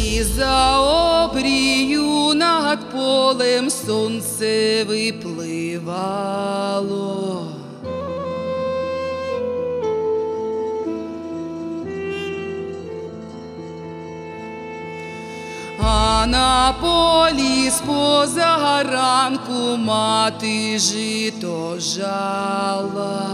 і за обрію над полем сонце випливало. А на полі з-поза ранку мати жито жала.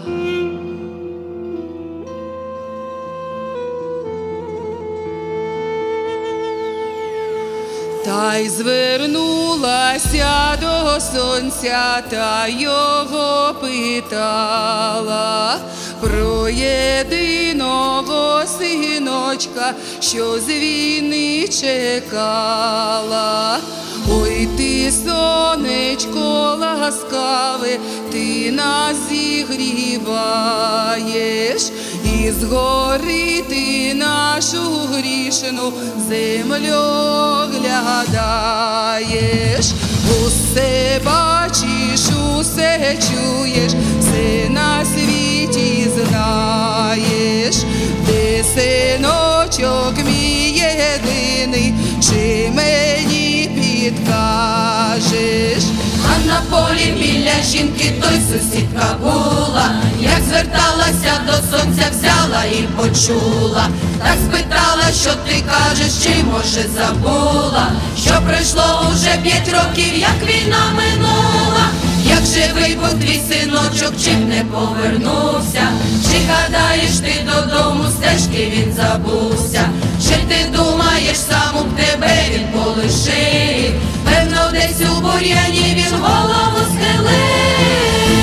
Та й звернулася до сонця та його питала про єдиного синочка, що з війни чекала. Ой ти, сонечко ласкаве, ти нас зігріваєш, і згори ти нашу грішну землю оглядаєш. Усе бачиш, усе чуєш, все на світі знаєш. Де синочок мій єдиний, чи мені підкажеш? А на полі біля жінки той сусідка була, як зверталася до сонця, взяла і почула. Так спитала, що ти кажеш, чи може забула, що пройшло уже 5 років, як війна минула. Як живий був твій синочок, чи б не повернувся? Чи гадаєш ти додому, стежки він забувся? Чи ти думаєш, сам у тебе він полишив? Певно, десь у бур'яні він голову схилив.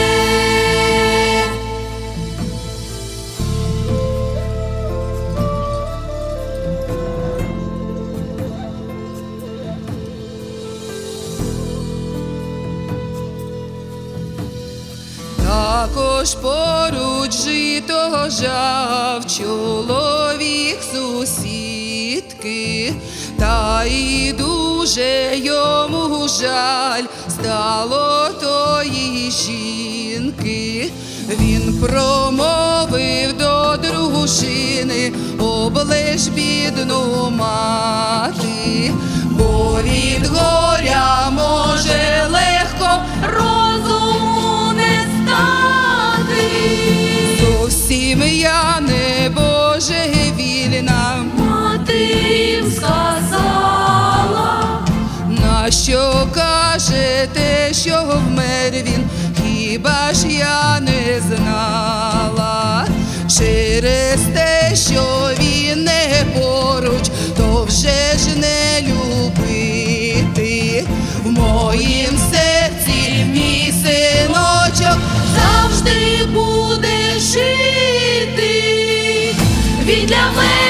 Також поруч жито жав чоловік сусідки, та й дуже йому жаль стало тої жінки. Він промовив до дружини: оближ бідну мати, бо від горя може легко розуму не стати. Зовсім я не божевільна, Мати їм сказала. нащо кажете, що вмер він, хіба ж я не знала? Через те, що він не поруч, то вже ж не любити. В моїм серці мій синочок Завжди буде жити. Він для мене